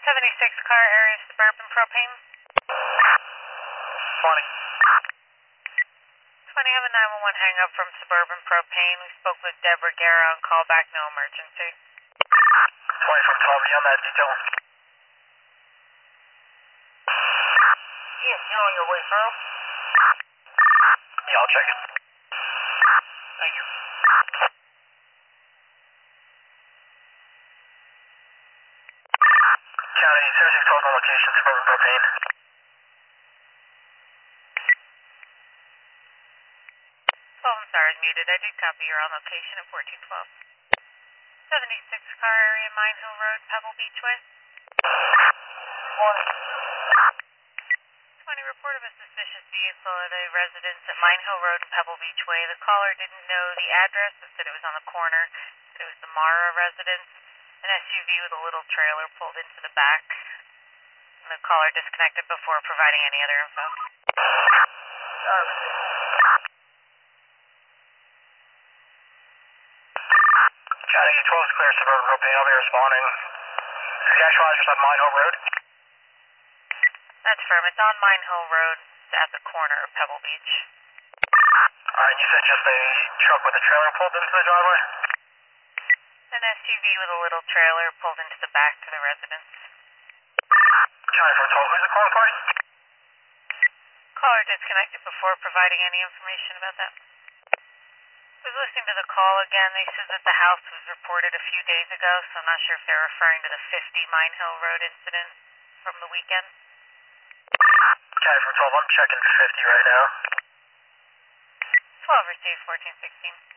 76 car area Suburban Propane. 20. 20, have a 911 hang up from Suburban Propane. We spoke with Deborah Guerra on callback, no emergency. 20 from 12, are you on that detail? Yes, you're on your way through. Yeah, I'll check it. Thank you. County 7612 on location, Suburban Propane. Oh, I'm sorry, muted. I did copy. You're on location at 1412. 76 car area, Mine Hill Road, Pebble Beach Way. 20, report of a suspicious vehicle at a residence at Mine Hill Road and Pebble Beach Way. The caller didn't know the address, but said it was on the corner. Said it was the Mara residence. An SUV with a little trailer pulled into the back. And the caller disconnected before providing any other info. County 12 is clear, Suburban Propane, I'll be responding. Is the actual address on Mine Hill Road? That's firm. It's on Mine Hill Road at the corner of Pebble Beach. Alright, you said just a truck with a trailer pulled into the driveway? An SUV with a little trailer pulled into the back to the residence. County from 12, who's the calling party? Caller disconnected before providing any information about that. I was listening to the call again. They said that the house was reported a few days ago, so I'm not sure if they're referring to the 50 Mine Hill Road incident from the weekend. County from 12, I'm checking 50 right now. 12 received 1416.